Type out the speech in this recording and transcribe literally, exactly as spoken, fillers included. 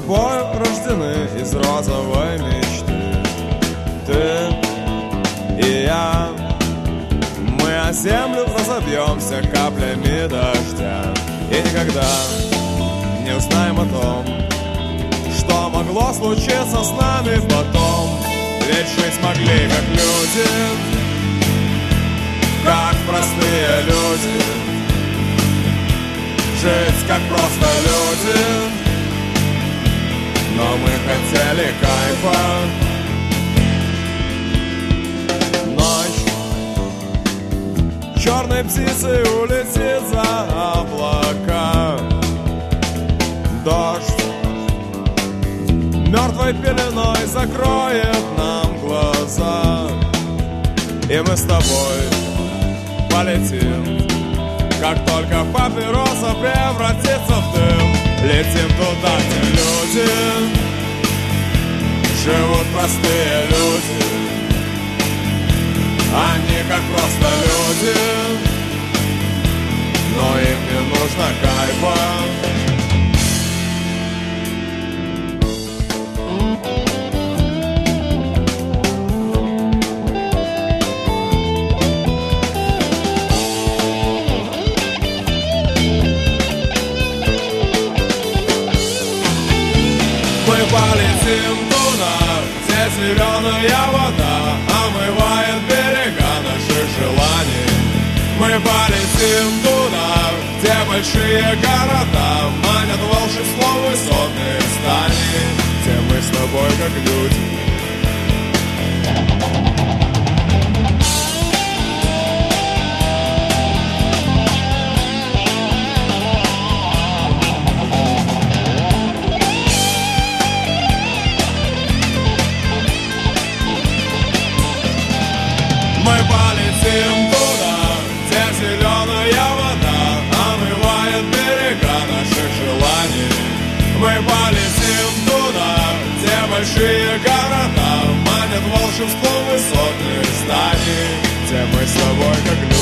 тобою рождены из розовой мечты. Ты и я, мы о землю разобьемся каплями дождя. И никогда не узнаем о том, что могло случиться с нами потом. Ведь жить могли как люди, как простые люди, жить как просто люди. Но мы хотели кайфа. Ночь черной птицей улетит за облака. Дождь мертвой пеленой закроет нам глаза. И мы с тобой полетим, как только папироса превратится в дым. Летим туда, где люди живут, простые люди. Они как просто люди, но им не нужно кайфа. Полетим туда, где зеленая вода омывает берега наших желаний. Мы полетим туда, где большие города манят волшебством высотных зданий, где мы с тобой как люди. Мы полетим туда, где зеленая вода омывает берега наших желаний. Мы полетим туда, где большие города манят волшебством высотных зданий, где мы с тобой как люди.